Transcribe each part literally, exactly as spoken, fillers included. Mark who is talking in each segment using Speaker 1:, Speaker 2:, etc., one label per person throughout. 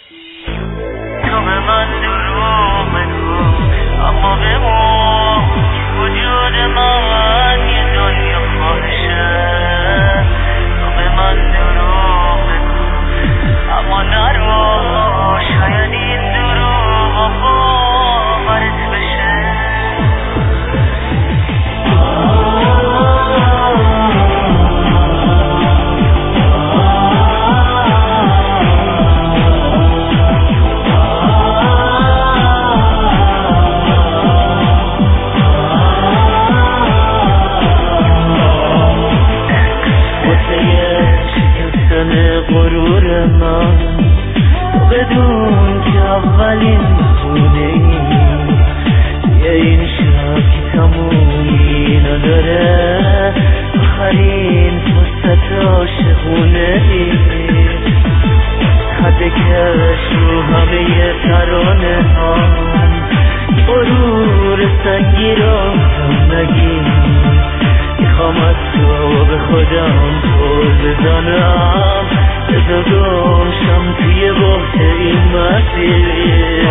Speaker 1: تو به من دروغ بگو اما بمون وجود من یه دنیا خواهشه. تو به من دروغ بگو اما نرو، شاید این دروغ باورت بشه. غرور من تو بدون که اولین خونه ای یه این شب که تمومی نداره، آخرین فرصت عاشقونه ای حد کش رو همه ترانه هم غرور سنگی را هم نگی. میخوام از تو به خودم پول بزنم، بذار گمشم توی بحت این مسیر.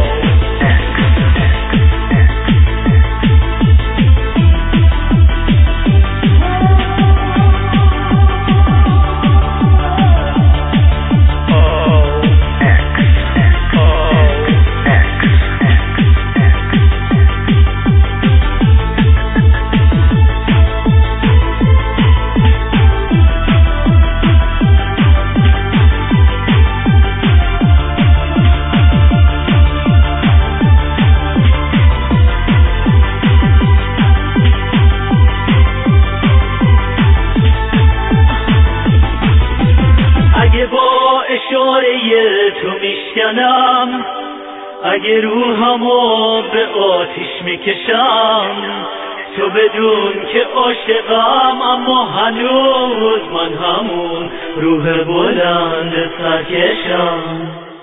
Speaker 1: اگه با اشاره تو میشکنم، اگه روحمو به آتیش میکشم، تو بدون که عاشقم اما هنوز من همون روح بلند سرکشم.